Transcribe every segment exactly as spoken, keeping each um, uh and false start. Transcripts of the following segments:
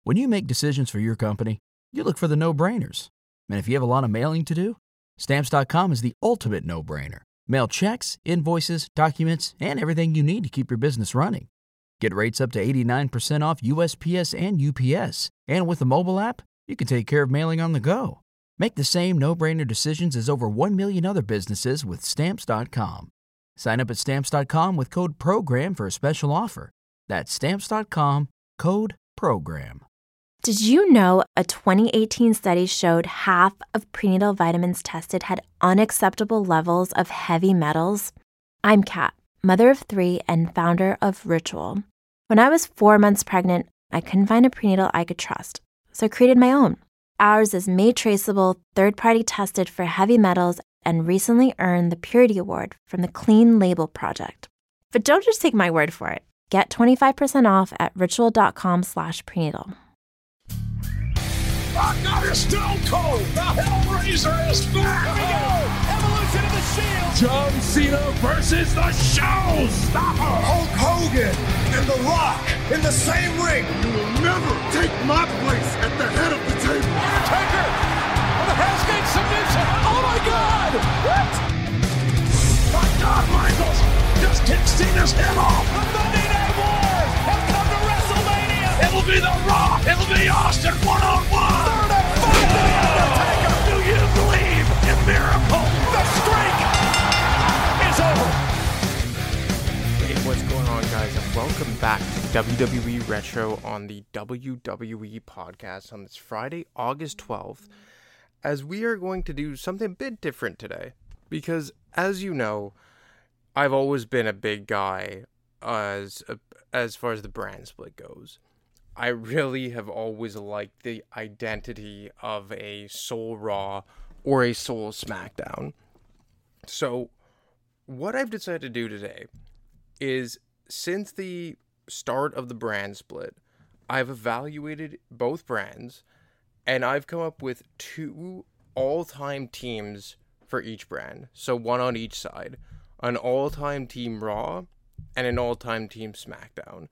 When you make decisions for your company, you look for the no-brainers. And if you have a lot of mailing to do, Stamps dot com is the ultimate no-brainer. Mail checks, invoices, documents, and everything you need to keep your business running. Get rates up to eighty-nine percent off U S P S and U P S. And with the mobile app, you can take care of mailing on the go. Make the same no-brainer decisions as over one million other businesses with Stamps dot com. Sign up at Stamps dot com with code PROGRAM for a special offer. That's Stamps dot com, code PROGRAM. Did you know a twenty eighteen study showed half of prenatal vitamins tested had unacceptable levels of heavy metals? I'm Kat, mother of three and founder of Ritual. When I was four months pregnant, I couldn't find a prenatal I could trust, so I created my own. Ours is made traceable, third-party tested for heavy metals, and recently earned the Purity Award from the Clean Label Project. But don't just take my word for it. Get twenty-five percent off at ritual.com slash prenatal. Rock God is Stone Cold. The Hellraiser is back. Here we go. Evolution of the Shield. John Cena versus the Showstopper. Hulk Hogan and The Rock in the same ring. You will never take my place at the head of the table. Undertaker with a Hell's Gate submission. Oh my God! What? My God, Michaels just kicked Cena's head off. The Monday Night Wars have come to WrestleMania. It'll be The Rock. It'll be Austin one on one. Third and final, The Undertaker. Do you believe in miracles? The streak is over. Hey, what's going on, guys? And welcome back to W W E Retro on the W W E podcast on this Friday, August twelfth, as we are going to do something a bit different today. Because, as you know, I've always been a big guy as as far as the brand split goes. I really have always liked the identity of a Soul Raw or a Soul SmackDown. So, what I've decided to do today is, since the start of the brand split, I've evaluated both brands, and I've come up with two all-time teams for each brand. So one on each side. An all-time Team Raw and an all-time Team SmackDown.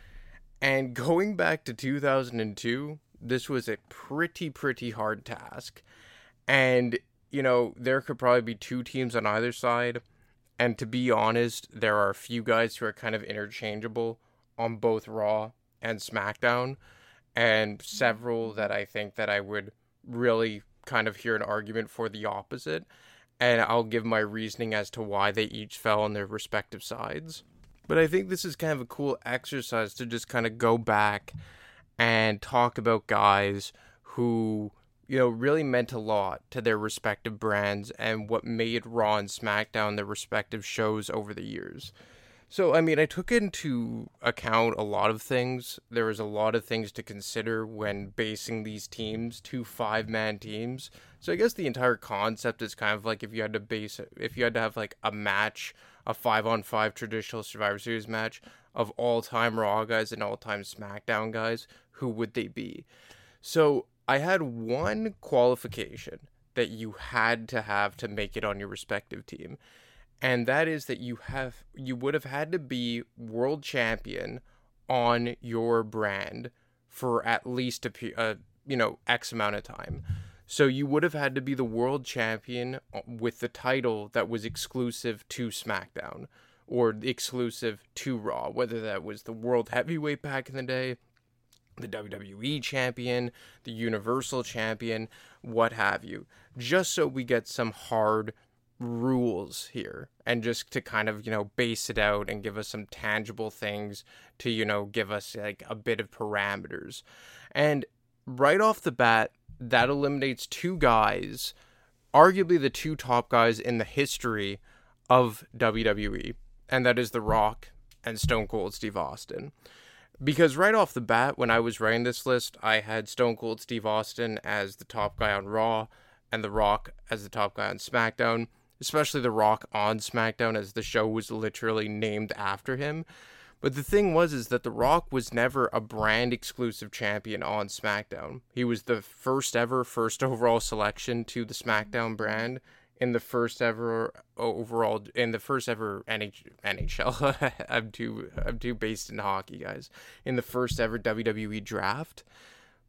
And going back to two thousand two, this was a pretty, pretty hard task. And, you know, there could probably be two teams on either side. And to be honest, there are a few guys who are kind of interchangeable on both Raw and SmackDown. And several that I think that I would really kind of hear an argument for the opposite. And I'll give my reasoning as to why they each fell on their respective sides. But I think this is kind of a cool exercise to just kind of go back and talk about guys who, you know, really meant a lot to their respective brands and what made Raw and SmackDown their respective shows over the years. So, I mean, I took into account a lot of things. There was a lot of things to consider when basing these teams, two five-man teams. So I guess the entire concept is kind of like if you had to base it, if you had to have like a match, a five-on-five traditional Survivor Series match of all-time Raw guys and all-time SmackDown guys, who would they be? So I had one qualification that you had to have to make it on your respective team. And that is that you have you would have had to be world champion on your brand for at least a, a you know X amount of time. So you would have had to be the world champion with the title that was exclusive to SmackDown or exclusive to Raw, whether that was the World Heavyweight back in the day, the W W E champion, the Universal champion, what have you. Just so we get some hard rules here and just to kind of, you know, base it out and give us some tangible things to, you know, give us like a bit of parameters. And right off the bat, that eliminates two guys, arguably the two top guys in the history of W W E, and that is The Rock and Stone Cold Steve Austin. Because right off the bat, when I was writing this list, I had Stone Cold Steve Austin as the top guy on Raw and The Rock as the top guy on SmackDown, especially The Rock on SmackDown, as the show was literally named after him. But the thing was is that The Rock was never a brand exclusive champion on SmackDown. He was the first ever first overall selection to the SmackDown brand in the first ever overall in the first ever N H L. I'm too I'm too based in hockey, guys. In the first ever W W E draft.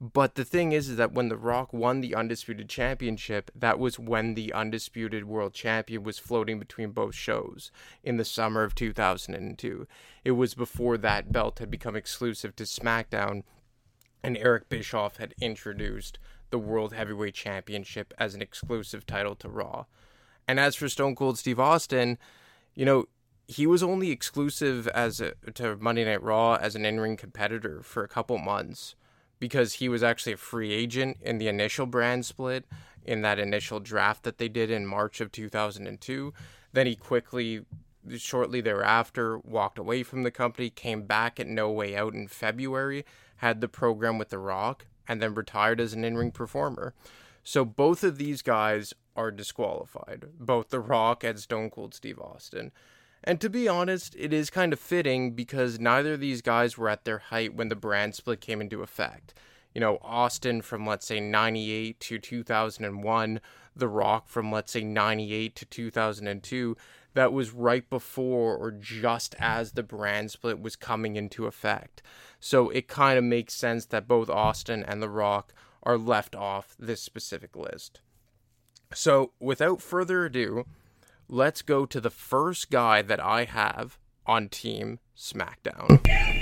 But the thing is, is that when The Rock won the Undisputed Championship, that was when the Undisputed World Champion was floating between both shows in the summer of two thousand two. It was before that belt had become exclusive to SmackDown, and Eric Bischoff had introduced the World Heavyweight Championship as an exclusive title to Raw. And as for Stone Cold Steve Austin, you know, he was only exclusive as a, to Monday Night Raw as an in-ring competitor for a couple months, because he was actually a free agent in the initial brand split, in that initial draft that they did in March of two thousand two. Then he quickly, shortly thereafter, walked away from the company, came back at No Way Out in February, had the program with The Rock, and then retired as an in-ring performer. So both of these guys are disqualified, both The Rock and Stone Cold Steve Austin. And to be honest, it is kind of fitting because neither of these guys were at their height when the brand split came into effect. You know, Austin from, let's say, ninety-eight to two thousand one, The Rock from, let's say, ninety-eight to two thousand two. That was right before or just as the brand split was coming into effect. So it kind of makes sense that both Austin and The Rock are left off this specific list. So without further ado, let's go to the first guy that I have on Team SmackDown.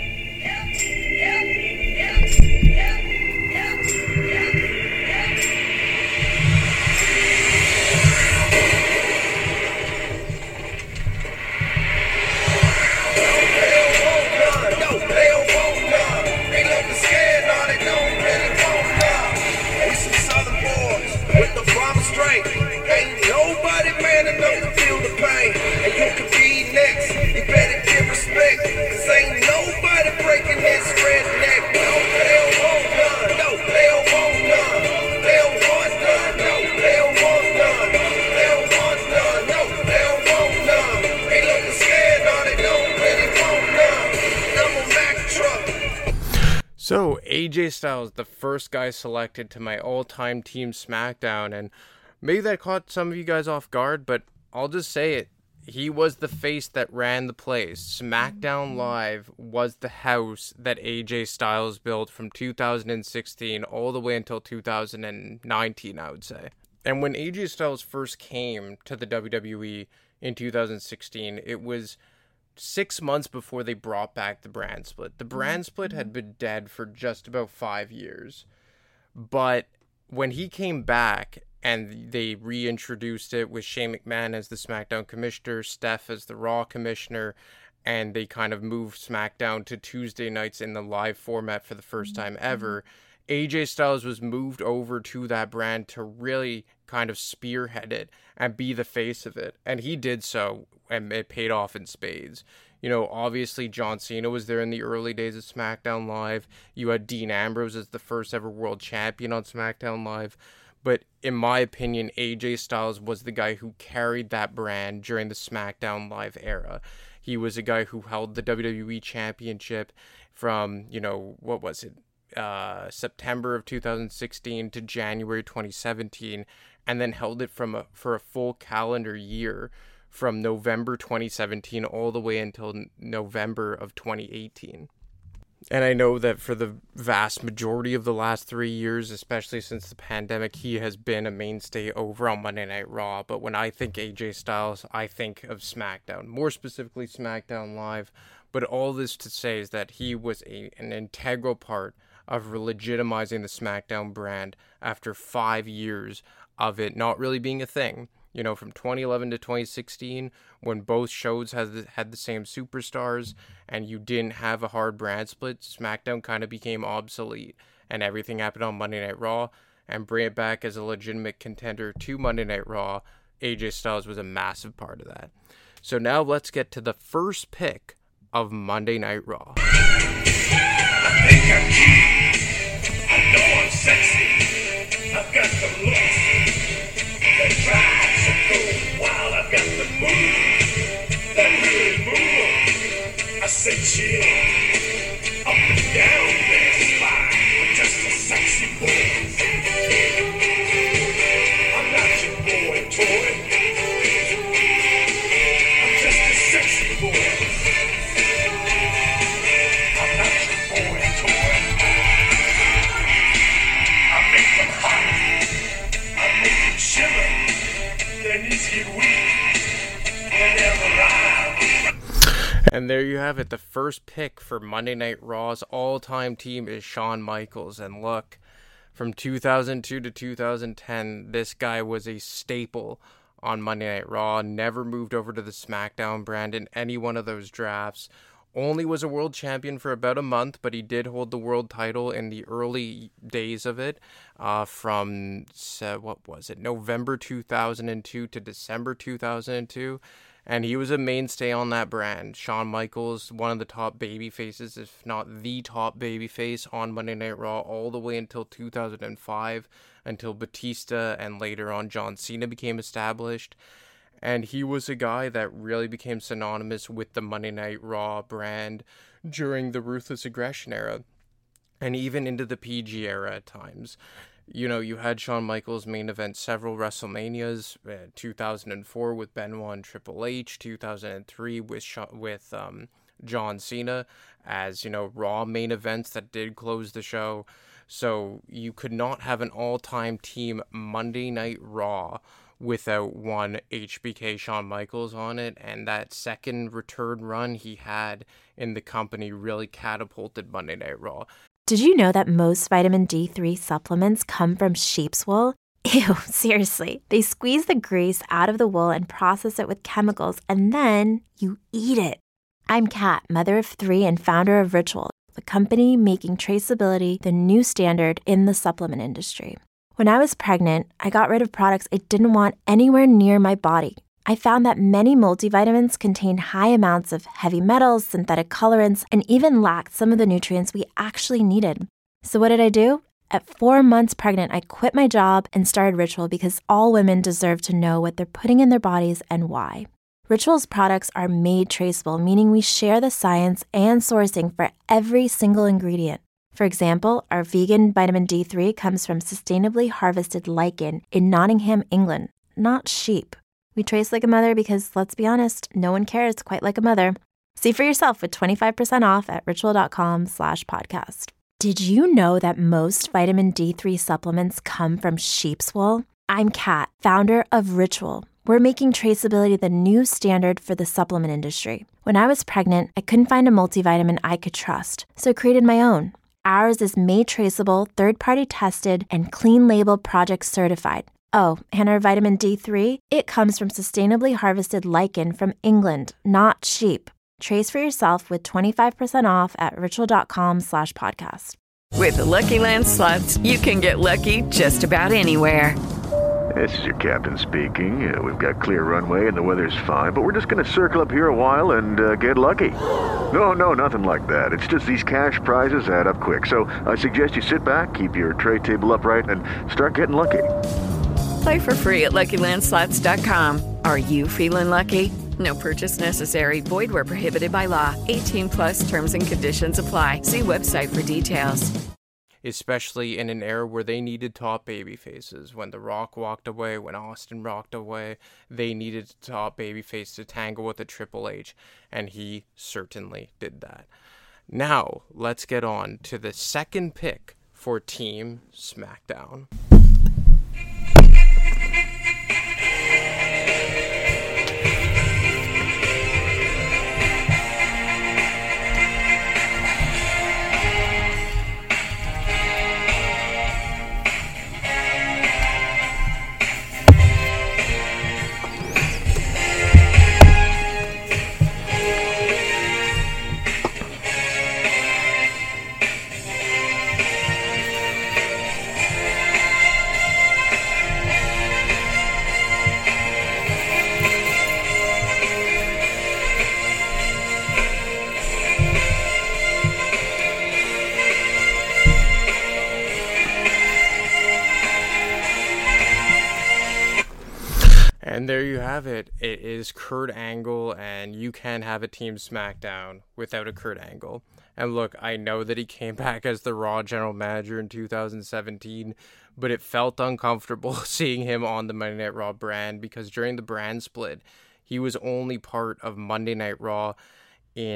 Ain't nobody man enough to feel the pain. And you can be next. You better give respect. Cause ain't nobody breaking his redneck. No, they don't want none. No, they don't want none. They don't want none. No, they don't want none. They don't want none. No, they don't want none. They looking scared on it. Don't really want none. Double Mac truck. So A J Styles, the first guy selected to my all-time Team SmackDown, and maybe that caught some of you guys off guard, but I'll just say it. He was the face that ran the place. SmackDown Live was the house that A J Styles built from two thousand sixteen all the way until two thousand nineteen, I would say. And when A J Styles first came to the W W E in two thousand sixteen, it was six months before they brought back the brand split. The brand split had been dead for just about five years. But when he came back and they reintroduced it with Shane McMahon as the SmackDown commissioner, Steph as the Raw commissioner, and they kind of moved SmackDown to Tuesday nights in the live format for the first time ever, A J Styles was moved over to that brand to really kind of spearhead it and be the face of it. And he did so, and it paid off in spades. You know, obviously John Cena was there in the early days of SmackDown Live. You had Dean Ambrose as the first ever world champion on SmackDown Live. But in my opinion, A J Styles was the guy who carried that brand during the SmackDown Live era. He was a guy who held the W W E Championship from, you know, what was it, uh, September of two thousand sixteen to January twenty seventeen, and then held it from a, for a full calendar year from November twenty seventeen all the way until November of twenty eighteen. And I know that for the vast majority of the last three years, especially since the pandemic, he has been a mainstay over on Monday Night Raw. But when I think A J Styles, I think of SmackDown, more specifically SmackDown Live. But all this to say is that he was a, an integral part of legitimizing the SmackDown brand after five years of it not really being a thing. You know, from twenty eleven to twenty sixteen, when both shows had the, had the same superstars and you didn't have a hard brand split, SmackDown kind of became obsolete and everything happened on Monday Night Raw. And bring it back as a legitimate contender to Monday Night Raw, A J Styles was a massive part of that. So now let's get to the first pick of Monday Night Raw. I think I'm cute. I know I'm sexy. I've got the looks. They try. While I've got the move, that really move. I said chill, up and down that spine. I'm just a sexy boy. I'm not your boy toy. I'm just a sexy boy. I'm not your boy toy. And there you have it. The first pick for Monday Night Raw's all-time team is Shawn Michaels. And look, from two thousand two to two thousand ten, this guy was a staple on Monday Night Raw. Never moved over to the SmackDown brand in any one of those drafts. Only was a world champion for about a month, but he did hold the world title in the early days of it, uh, from, uh, what was it, November two thousand two to December two thousand two. And he was a mainstay on that brand. Shawn Michaels, one of the top baby faces, if not the top baby face on Monday Night Raw, all the way until two thousand five, until Batista and later on John Cena became established. And he was a guy that really became synonymous with the Monday Night Raw brand during the Ruthless Aggression era, and even into the P G era at times. You know, you had Shawn Michaels main event several WrestleManias, uh, two thousand four with Benoit and Triple H, two thousand three with Sha- with um, John Cena as, you know, Raw main events that did close the show. So you could not have an all-time team Monday Night Raw without one H B K Shawn Michaels on it, and that second return run he had in the company really catapulted Monday Night Raw. Did you know that most vitamin D three supplements come from sheep's wool? Ew, seriously. They squeeze the grease out of the wool and process it with chemicals, and then you eat it. I'm Kat, mother of three and founder of Ritual, the company making traceability the new standard in the supplement industry. When I was pregnant, I got rid of products I didn't want anywhere near my body. I found that many multivitamins contain high amounts of heavy metals, synthetic colorants, and even lacked some of the nutrients we actually needed. So what did I do? At four months pregnant, I quit my job and started Ritual because all women deserve to know what they're putting in their bodies and why. Ritual's products are made traceable, meaning we share the science and sourcing for every single ingredient. For example, our vegan vitamin D three comes from sustainably harvested lichen in Nottingham, England, not sheep. We trace like a mother because, let's be honest, no one cares quite like a mother. See for yourself with twenty-five percent off at ritual.com slash podcast. Did you know that most vitamin D three supplements come from sheep's wool? I'm Kat, founder of Ritual. We're making traceability the new standard for the supplement industry. When I was pregnant, I couldn't find a multivitamin I could trust, so I created my own. Ours is made traceable, third-party tested, and clean label project certified. Oh, and our vitamin D three, it comes from sustainably harvested lichen from England, not sheep. Trace for yourself with twenty-five percent off at ritual.com slash podcast. With the Lucky Land Slots, you can get lucky just about anywhere. This is your captain speaking. Uh, we've got clear runway and the weather's fine, but we're just going to circle up here a while and uh, get lucky. No, no, nothing like that. It's just these cash prizes add up quick. So I suggest you sit back, keep your tray table upright, and start getting lucky. Play for free at lucky land slots dot com. Are you feeling lucky? No purchase necessary. Void where prohibited by law. eighteen plus terms and conditions apply. See website for details. Especially in an era where they needed top baby faces. When The Rock walked away, when Austin walked away, they needed a top baby face to tangle with a Triple H, and he certainly did that. Now, let's get on to the second pick for Team SmackDown. And there you have it. It is Kurt Angle, and you can have a Team SmackDown without a Kurt Angle. And look, I know that he came back as the Raw General Manager in two thousand seventeen, but it felt uncomfortable seeing him on the Monday Night Raw brand because during the brand split, he was only part of Monday Night Raw in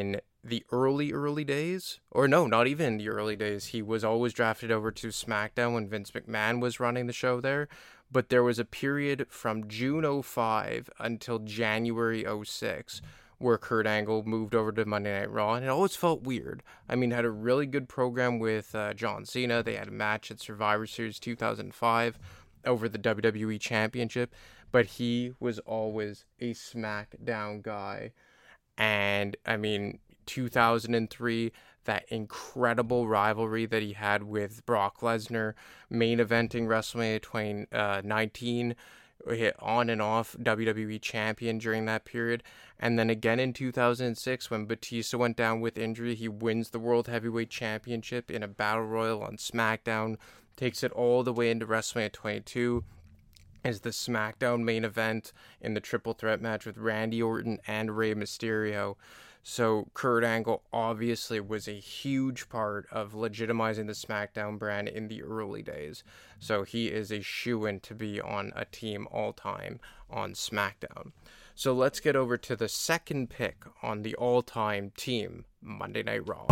the early, early days, or no, not even the early days. He was always drafted over to SmackDown when Vince McMahon was running the show there. But there was a period from June oh five until January oh six where Kurt Angle moved over to Monday Night Raw, and it always felt weird. I mean, had a really good program with uh, John Cena. They had a match at Survivor Series two thousand five over the W W E Championship, but he was always a SmackDown guy. And, I mean, two thousand three, that incredible rivalry that he had with Brock Lesnar, main eventing WrestleMania twenty nineteen, hit on and off W W E champion during that period. And then again in two thousand six, when Batista went down with injury, he wins the World Heavyweight Championship in a Battle Royal on SmackDown, takes it all the way into WrestleMania twenty-two, is the SmackDown main event in the triple threat match with Randy Orton and Rey Mysterio. So Kurt Angle obviously was a huge part of legitimizing the SmackDown brand in the early days. So he is a shoo-in to be on a team all-time on SmackDown. So let's get over to the second pick on the all-time team, Monday Night Raw.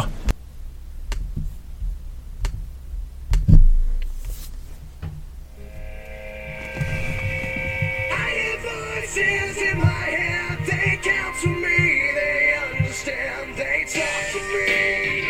I hear voices in my head, they count to me, they understand, they talk to me.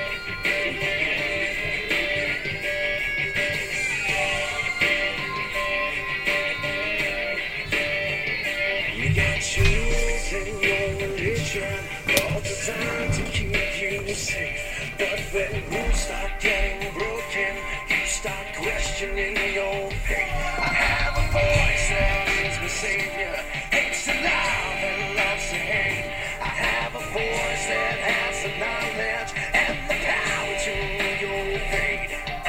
You got tools in your religion all the time to keep you safe, but when you start getting broken, you start questioning your faith. I have a voice that is my savior, hates to love and loves to hate. I have a voice that has the knowledge and the power to your fate.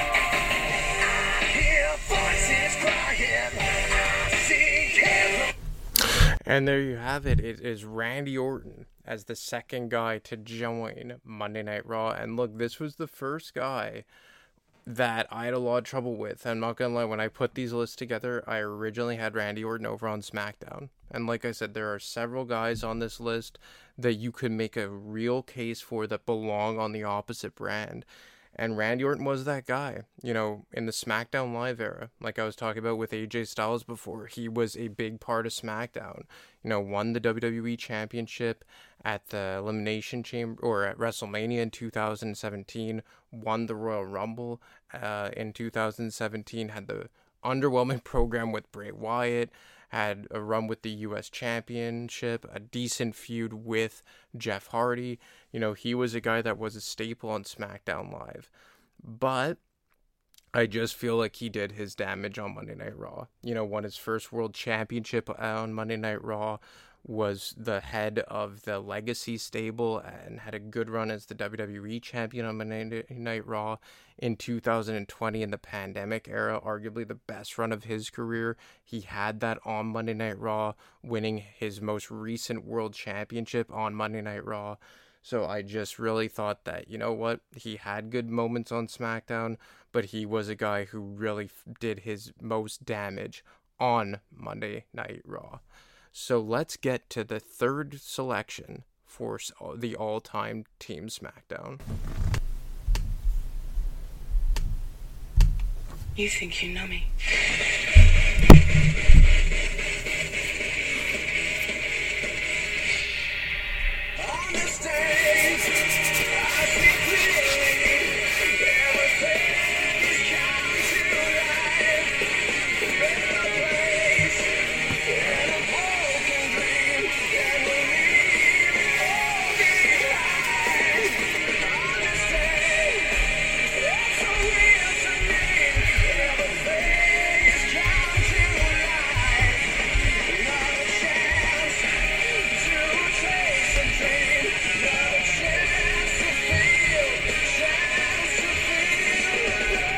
I hear voices crying, I see him. And there you have it. It is Randy Orton as the second guy to join Monday Night Raw. And look, this was the first guy that I had a lot of trouble with. I'm not gonna lie, when I put these lists together, I originally had Randy Orton over on SmackDown. And like I said, there are several guys on this list that you could make a real case for that belong on the opposite brand. And Randy Orton was that guy, you know, in the SmackDown Live era. Like I was talking about with A J Styles before, he was a big part of SmackDown. You know, won the W W E Championship at the Elimination Chamber, or at WrestleMania in two thousand seventeen, won the Royal Rumble uh, in two thousand seventeen, had the underwhelming program with Bray Wyatt, had a run with the U S Championship, a decent feud with Jeff Hardy. You know, he was a guy that was a staple on SmackDown Live. But I just feel like he did his damage on Monday Night Raw. You know, won his first world championship on Monday Night Raw, was the head of the Legacy stable, and had a good run as the W W E champion on Monday Night Raw in two thousand twenty in the pandemic era, arguably the best run of his career. He had that on Monday Night Raw, winning his most recent world championship on Monday Night Raw. So I just really thought that, you know what, he had good moments on SmackDown, but he was a guy who really did his most damage on Monday Night Raw. So let's get to the third selection for the all-time Team SmackDown. You think you know me? On the stage, I see clearly everything is coming to life. A better place than a broken dream, and we leave all behind. On the stage, it's so real to me. Everything is coming to life. Another chance to taste and dream. Another chance to feel, chance to feel love.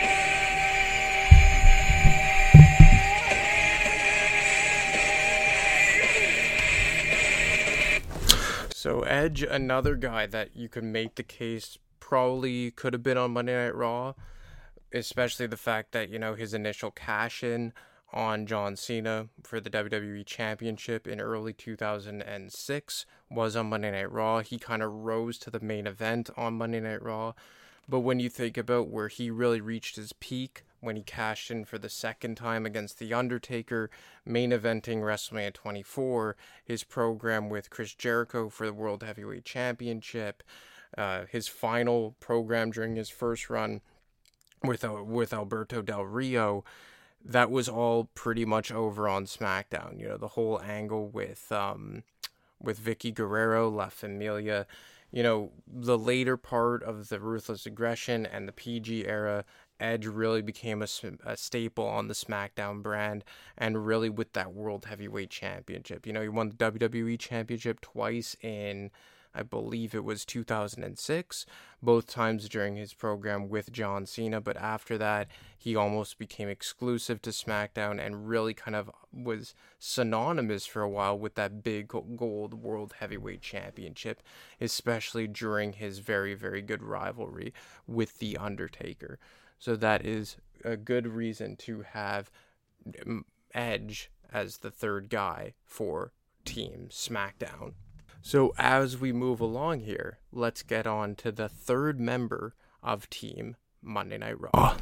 So Edge, another guy that you could make the case probably could have been on Monday Night Raw, especially the fact that, you know, his initial cash-in on John Cena for the W W E Championship in early two thousand six was on Monday Night Raw. He kind of rose to the main event on Monday Night Raw. But when you think about where he really reached his peak, when he cashed in for the second time against The Undertaker, main eventing WrestleMania twenty-four, his program with Chris Jericho for the World Heavyweight Championship, uh, his final program during his first run with uh, with Alberto Del Rio, that was all pretty much over on SmackDown. You know, the whole angle with um, with Vicky Guerrero, La Familia, you know, the later part of the Ruthless Aggression and the P G era, Edge really became a, a staple on the SmackDown brand, and really with that World Heavyweight Championship. You know, he won the W W E Championship twice in, I believe it was two thousand six, both times during his program with John Cena, but after that, he almost became exclusive to SmackDown and really kind of was synonymous for a while with that big gold World Heavyweight Championship, especially during his very, very good rivalry with The Undertaker. So that is a good reason to have Edge as the third guy for Team SmackDown. So as we move along here, let's get on to the third member of Team Monday Night Raw. Oh.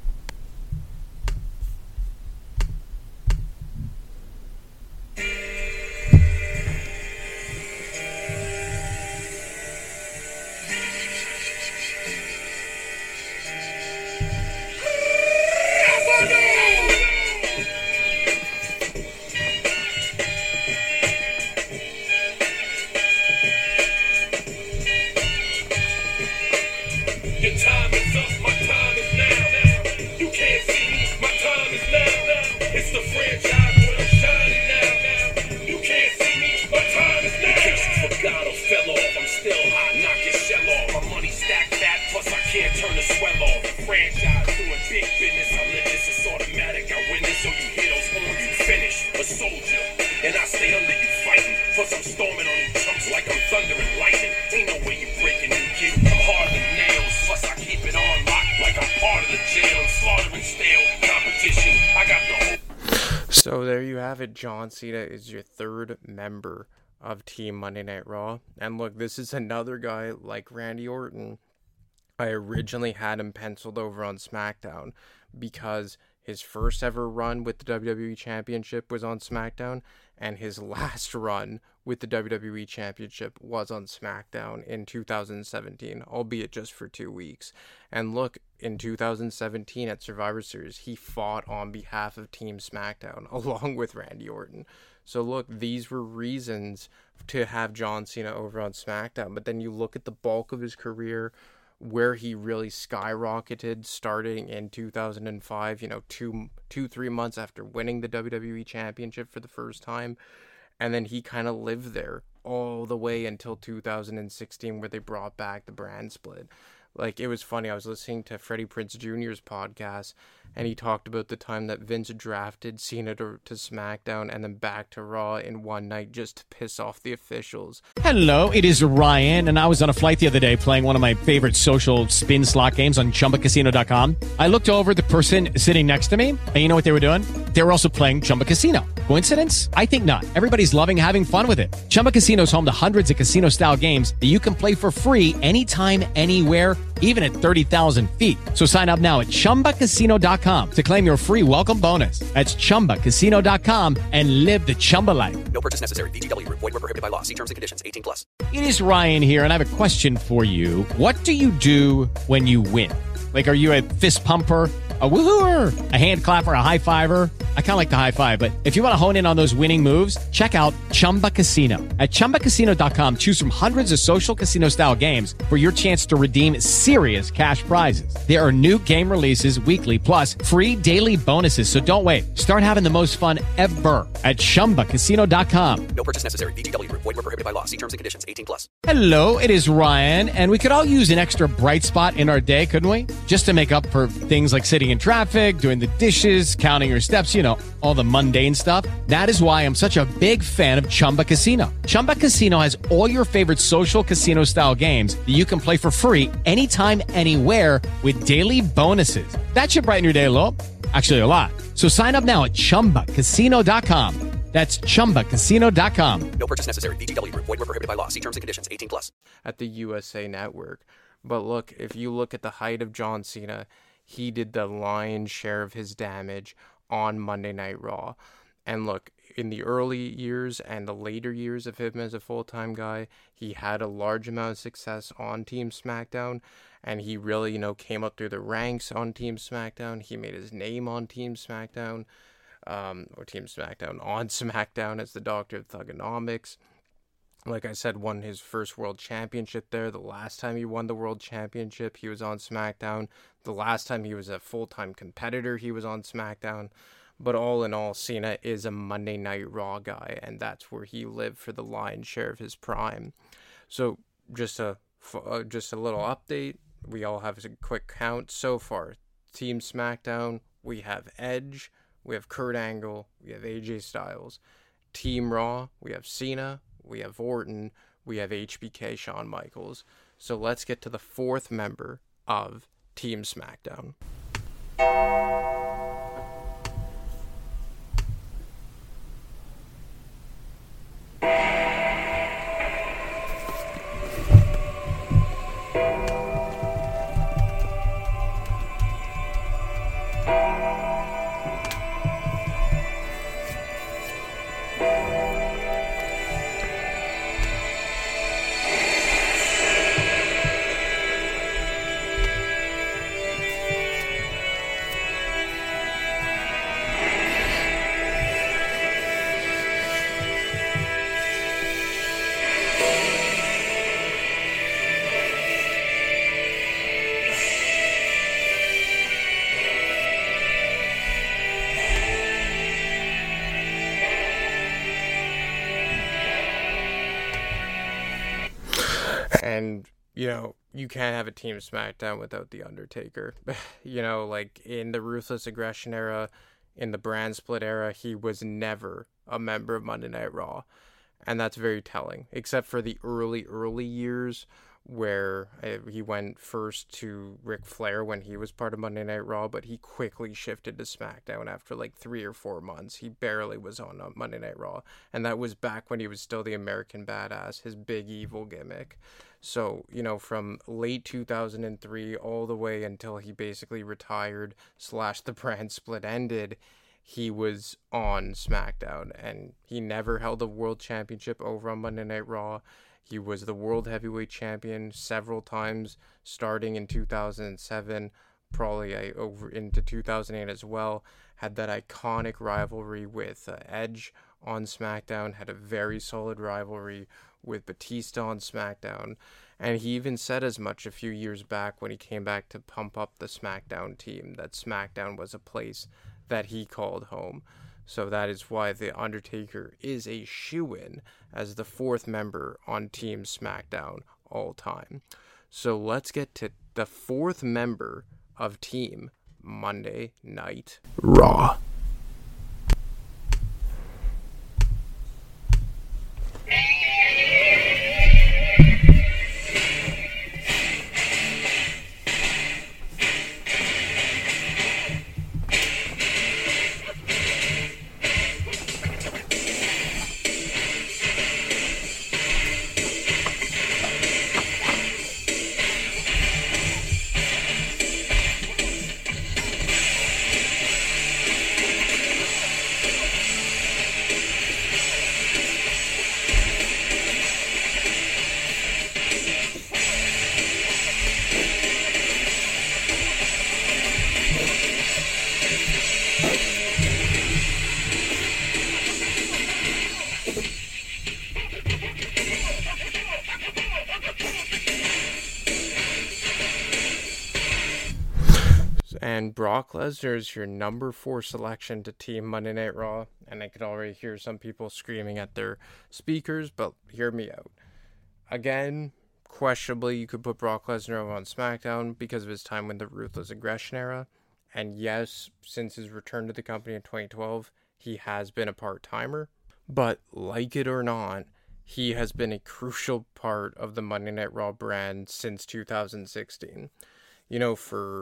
So there you have it. John Cena is your third member of Team Monday Night Raw. And look, this is another guy like Randy Orton. I originally had him penciled over on SmackDown because his first ever run with the W W E Championship was on SmackDown, and his last run with the W W E Championship was on SmackDown in two thousand seventeen, albeit just for two weeks. And look, in two thousand seventeen at Survivor Series, he fought on behalf of Team SmackDown along with Randy Orton. So look, these were reasons to have John Cena over on SmackDown. But then you look at the bulk of his career, where he really skyrocketed starting in two thousand five, you know, two, two, three months after winning the W W E Championship for the first time. And then he kind of lived there all the way until two thousand sixteen, where they brought back the brand split. Like, it was funny, I was listening to Freddie Prinze Junior's podcast, and he talked about the time that Vince drafted Cena to, to SmackDown and then back to Raw in one night just to piss off the officials. Hello, it is Ryan, and I was on a flight the other day playing one of my favorite social spin slot games on Chumba Casino dot com. I looked over at the person sitting next to me, and you know what they were doing? They were also playing Chumba Casino. Coincidence? I think not. Everybody's loving having fun with it. Chumba Casino is home to hundreds of casino-style games that you can play for free anytime, anywhere, even at thirty thousand feet. So sign up now at Chumba Casino dot com to claim your free welcome bonus. That's Chumba Casino dot com and live the Chumba life. No purchase necessary. V G W. Void where prohibited by law. See terms and conditions. eighteen plus. It is Ryan here, and I have a question for you. What do you do when you win? Like, are you a fist pumper, a woohooer, a hand clapper, a high fiver? I kind of like the high five, but if you want to hone in on those winning moves, check out Chumba Casino. At Chumba Casino dot com, choose from hundreds of social casino-style games for your chance to redeem serious cash prizes. There are new game releases weekly, plus free daily bonuses, so don't wait. Start having the most fun ever at Chumba Casino dot com. No purchase necessary. V G W. Void where prohibited by law. See terms and conditions. eighteen plus. Hello, it is Ryan, and we could all use an extra bright spot in our day, couldn't we? Just to make up for things like sitting in traffic, doing the dishes, counting your steps, you know, all the mundane stuff. That is why I'm such a big fan of Chumba Casino. Chumba Casino has all your favorite social casino-style games that you can play for free anytime, anywhere with daily bonuses. That should brighten your day a little. Actually, a lot. So sign up now at chumba casino dot com. That's chumba casino dot com. No purchase necessary. V G W Group. Void where prohibited by law. See terms and conditions. eighteen plus. At the U S A Network. But look, if you look at the height of John Cena, he did the lion's share of his damage on Monday Night Raw. And look, in the early years and the later years of him as a full-time guy, he had a large amount of success on Team SmackDown, and he really, you know, came up through the ranks on Team SmackDown. He made his name on Team SmackDown, um, or Team SmackDown on SmackDown as the Doctor of Thugonomics. Like I said, won his first world championship there. The last time he won the world championship, he was on SmackDown. The last time he was a full-time competitor, he was on SmackDown. But all in all, Cena is a Monday Night Raw guy, and that's where he lived for the lion's share of his prime. So just a uh, just a little update. We all have a quick count so far. Team SmackDown, we have Edge, we have Kurt Angle, we have A J Styles. Team Raw, we have Cena, we have Orton, we have H B K, Shawn Michaels. So let's get to the fourth member of Team SmackDown. And, you know, you can't have a Team SmackDown without The Undertaker. You know, like, in the Ruthless Aggression era, in the brand split era, he was never a member of Monday Night Raw. And that's very telling, except for the early, early years where he went first to Ric Flair when he was part of Monday Night Raw, but he quickly shifted to SmackDown after like three or four months. He barely was on Monday Night Raw, and that was back when he was still the American Badass, his big evil gimmick. So, you know, from late two thousand three all the way until he basically retired slash the brand split ended, he was on SmackDown, and he never held a world championship over on Monday Night Raw. He was the World Heavyweight Champion several times, starting in two thousand seven, probably uh, over into two thousand eight as well. Had that iconic rivalry with uh, Edge on SmackDown, had a very solid rivalry with Batista on SmackDown, and he even said as much a few years back when he came back to pump up the SmackDown team, that SmackDown was a place that he called home. So that is why The Undertaker is a shoo-in as the fourth member on Team SmackDown all time. So let's get to the fourth member of Team Monday Night Raw. And Brock Lesnar is your number four selection to Team Monday Night Raw. And I could already hear some people screaming at their speakers, but hear me out. Again, questionably, you could put Brock Lesnar over on SmackDown because of his time in the Ruthless Aggression era. And yes, since his return to the company in twenty twelve, he has been a part-timer. But like it or not, he has been a crucial part of the Monday Night Raw brand since two thousand sixteen. You know, for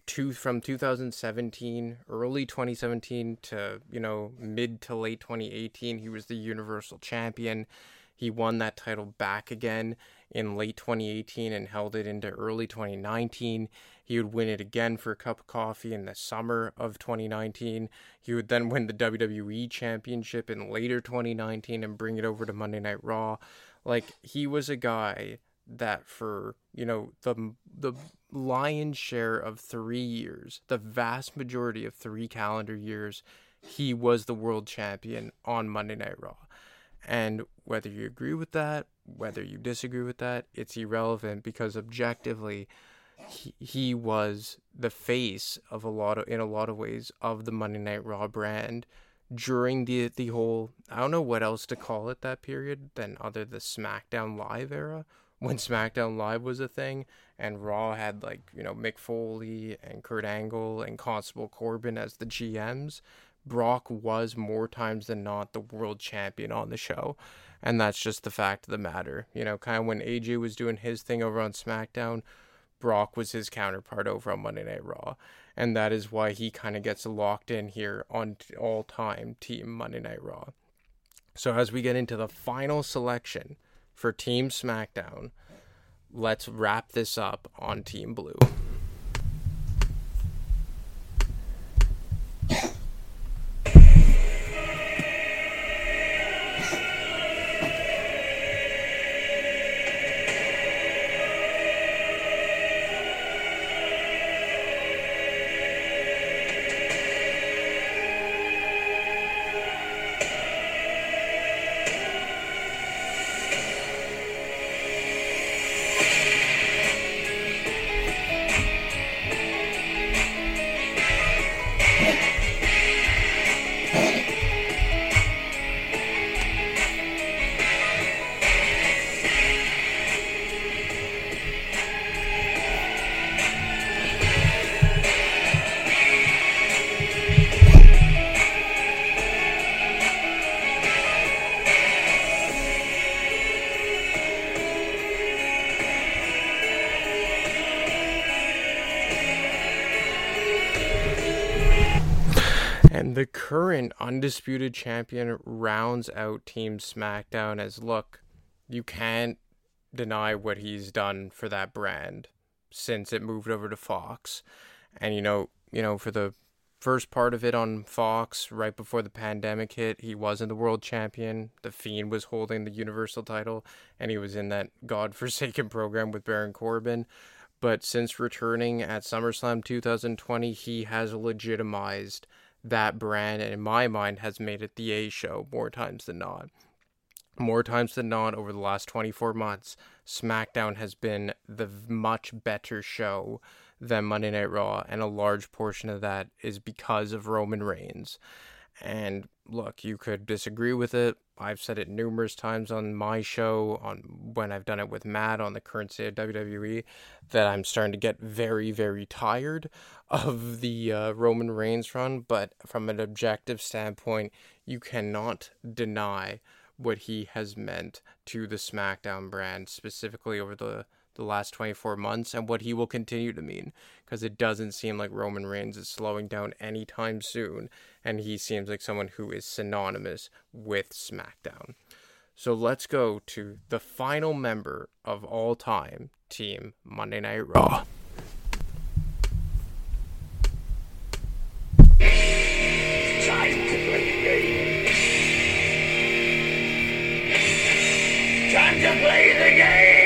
two from two thousand seventeen, early twenty seventeen to, you know, mid to late twenty eighteen, he was the Universal Champion. He won that title back again in late twenty eighteen and held it into early twenty nineteen. He would win it again for a cup of coffee in the summer of twenty nineteen. He would then win the W W E Championship in later twenty nineteen and bring it over to Monday Night Raw. Like, he was a guy that for, you know, the the lion's share of three years, the vast majority of three calendar years, he was the world champion on Monday Night Raw. And whether you agree with that, whether you disagree with that, it's irrelevant, because objectively, he, he was the face of a lot of, in a lot of ways, of the Monday Night Raw brand during the the whole, I don't know what else to call it that period than other the SmackDown Live era, when SmackDown Live was a thing and Raw had, like, you know, Mick Foley and Kurt Angle and Constable Corbin as the G Ms. Brock was more times than not the world champion on the show, and that's just the fact of the matter. You know, kind of when A J was doing his thing over on SmackDown, Brock was his counterpart over on Monday Night Raw, and that is why he kind of gets locked in here on all-time Team Monday Night Raw. So as we get into the final selection for Team SmackDown, let's wrap this up on Team Blue. The current undisputed champion rounds out Team SmackDown as, look, you can't deny what he's done for that brand since it moved over to Fox. And, you know, you know, for the first part of it on Fox, right before the pandemic hit, he wasn't the world champion. The Fiend was holding the Universal title, and he was in that godforsaken program with Baron Corbin. But since returning at SummerSlam two thousand twenty, he has legitimized that brand, and in my mind has made it the A show more times than not. More times than not over the last twenty-four months, SmackDown has been the much better show than Monday Night Raw, and a large portion of that is because of Roman Reigns. And look, you could disagree with it. I've said it numerous times on my show, on when I've done it with Matt on the current state of W W E, that I'm starting to get very, very tired of the uh, Roman Reigns run. But from an objective standpoint, you cannot deny what he has meant to the SmackDown brand, specifically over the, the last twenty-four months, and what he will continue to mean, because it doesn't seem like Roman Reigns is slowing down anytime soon, and he seems like someone who is synonymous with SmackDown. So let's go to the final member of all time, Team Monday Night Raw. Time to play the game. Time to play the game.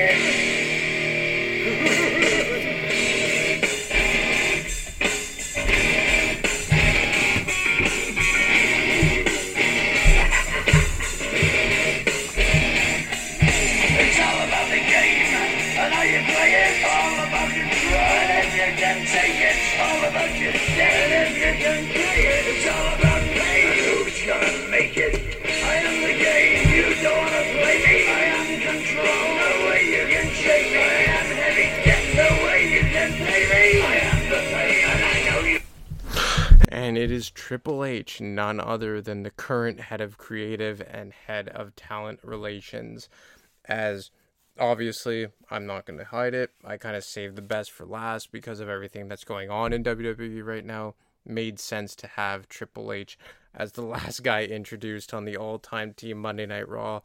It's all about the game, and how you play it. All about control, and if you can take it, all about your debt, and if you can play it, it's all about playing. Who's gonna make it? I am the game. You don't wanna play me. I am control. No way you can shake me. I am heavy debt. No way you can pay me. I am the pain, and I know you. And it is Triple H, none other than the current head of creative and head of talent relations, as obviously, I'm not going to hide it. I kind of saved the best for last because of everything that's going on in W W E right now. Made sense to have Triple H as the last guy introduced on the all-time Team Monday Night Raw.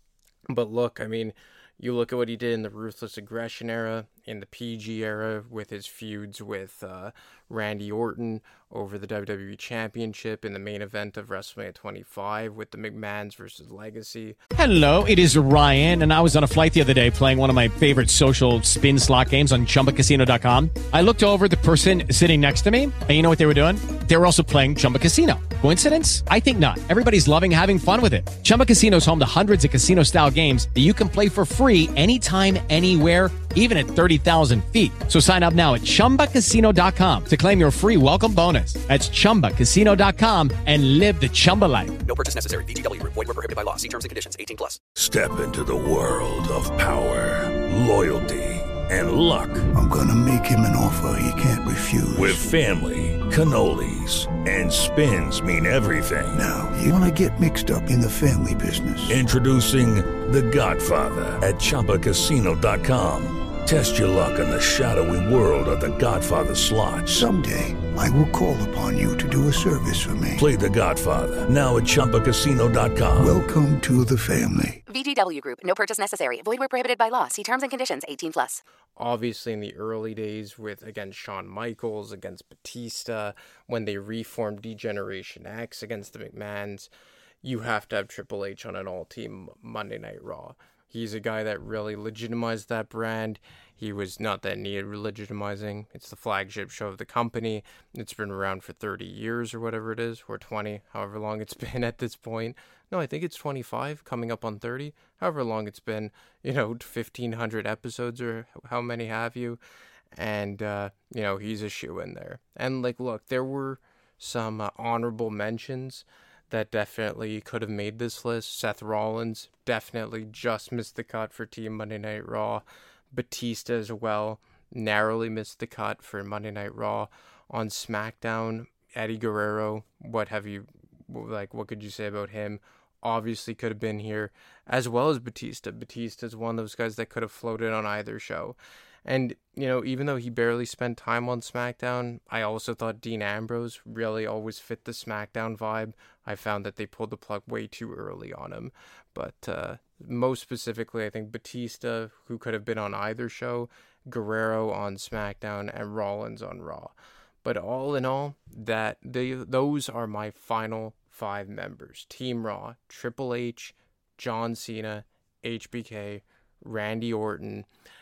But look, I mean, you look at what he did in the Ruthless Aggression era, in the P G era, with his feuds with uh, Randy Orton over the W W E Championship in the main event of WrestleMania twenty-five with the McMahons versus Legacy. Hello, it is Ryan, and I was on a flight the other day playing one of my favorite social spin slot games on Chumba Casino dot com. I looked over at the person sitting next to me, and you know what they were doing? They were also playing Chumba Casino. Coincidence? I think not. Everybody's loving having fun with it. Chumba Casino is home to hundreds of casino-style games that you can play for free anytime, anywhere, even at thirty thousand feet. So sign up now at Chumba Casino dot com to claim your free welcome bonus. That's Chumba Casino dot com and live the Chumba life. No purchase necessary. V G W. Void where prohibited by law. See terms and conditions. eighteen plus. Step into the world of power, loyalty, and luck. I'm gonna make him an offer he can't refuse. With family, cannolis, and spins mean everything. Now, you wanna get mixed up in the family business. Introducing The Godfather at Chumba Casino dot com. Test your luck in the shadowy world of The Godfather slot. Someday, I will call upon you to do a service for me. Play The Godfather, now at Chumba Casino dot com. Welcome to the family. V G W Group. No purchase necessary. Void where prohibited by law. See terms and conditions. eighteen plus. Obviously, in the early days with, against Shawn Michaels, against Batista, when they reformed D-Generation X against the McMahons, you have to have Triple H on an all-team Monday Night Raw. He's a guy that really legitimized that brand. He was not that needed legitimizing. It's the flagship show of the company. It's been around for thirty years or whatever it is, or twenty, however long it's been at this point. No, I think it's twenty-five, coming up on thirty, however long it's been, you know, fifteen hundred episodes or how many have you. And, uh, you know, he's a shoe in there. And, like, look, there were some uh, honorable mentions that definitely could have made this list. Seth Rollins definitely just missed the cut for Team Monday Night Raw. Batista as well narrowly missed the cut for Monday Night Raw. On SmackDown, Eddie Guerrero, what have you, like, what could you say about him? Obviously could have been here, as well as Batista. Batista's one of those guys that could have floated on either show. And, you know, even though he barely spent time on SmackDown, I also thought Dean Ambrose really always fit the SmackDown vibe. I found that they pulled the plug way too early on him. But uh, most specifically, I think Batista, who could have been on either show, Guerrero on SmackDown, and Rollins on Raw. But all in all, that they, those are my final five members. Team Raw: Triple H, John Cena, H B K, Randy Orton,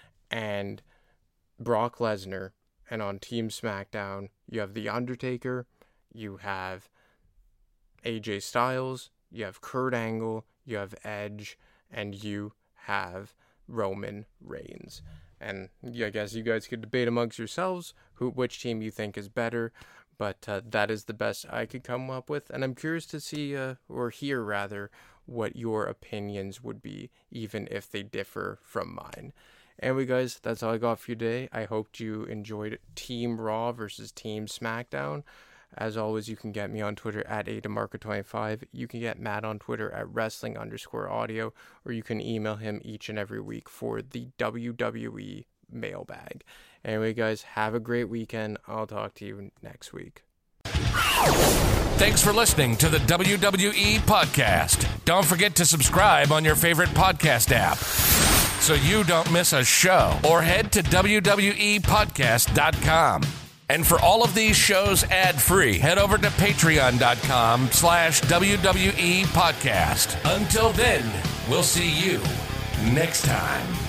and Brock Lesnar. And on Team SmackDown, you have The Undertaker, you have A J Styles, you have Kurt Angle, you have Edge, and you have Roman Reigns. And yeah, I guess you guys could debate amongst yourselves who which team you think is better, but uh, that is the best I could come up with. And I'm curious to see, uh, or hear rather, what your opinions would be, even if they differ from mine. Anyway, guys, that's all I got for you today. I hope you enjoyed Team Raw versus Team SmackDown. As always, you can get me on Twitter at A D E Marco twenty-five. You can get Matt on Twitter at wrestling underscore audio, or you can email him each and every week for the W W E mailbag. Anyway, guys, have a great weekend. I'll talk to you next week. Thanks for listening to the W W E Podcast. Don't forget to subscribe on your favorite podcast app so you don't miss a show, or head to W W E podcast dot com. And for all of these shows ad-free, head over to patreon.com slash WWE podcast. Until then, we'll see you next time.